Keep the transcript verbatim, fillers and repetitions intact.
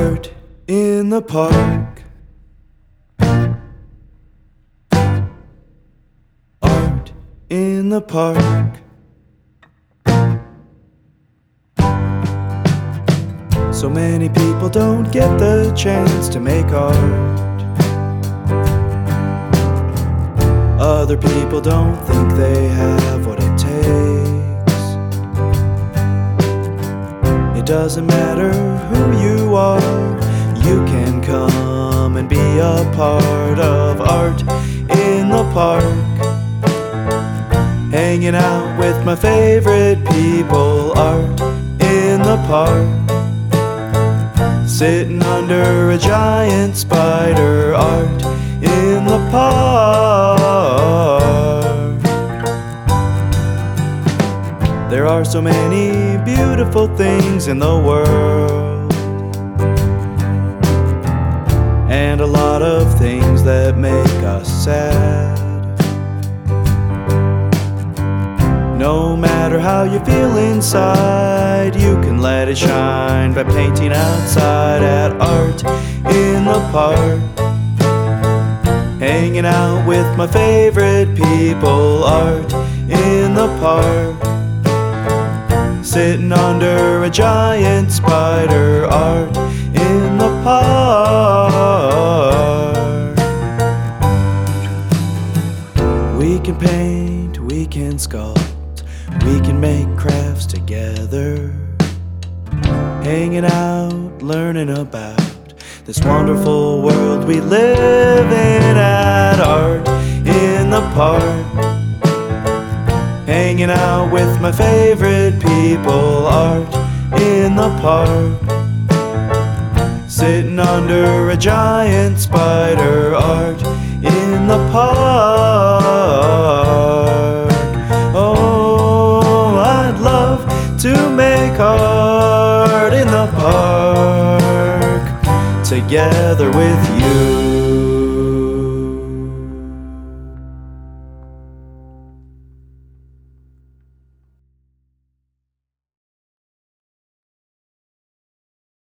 Art in the park. Art in the park. So many people don't get the chance to make art. Other people don't think they have what it takes. It doesn't matter who you are, you can come and be a part of Art in the Park. Hanging out with my favorite people, Art in the Park. Sitting under a giant spider, Art in the park. There are so many beautiful things in the world, and a lot of things that make us sad. No matter how you feel inside, you can let it shine by painting outside at Art in the Park. Hanging out with my favorite people, Art in the Park. Sitting under a giant spider, Art in the park. We can paint, we can sculpt, we can make crafts together. Hanging out, learning about this wonderful world we live in at Art in the Park. Hanging out with my favorite people, Art in the Park. Sitting under a giant spider, Art in the park. Oh, I'd love to make art in the park together with you.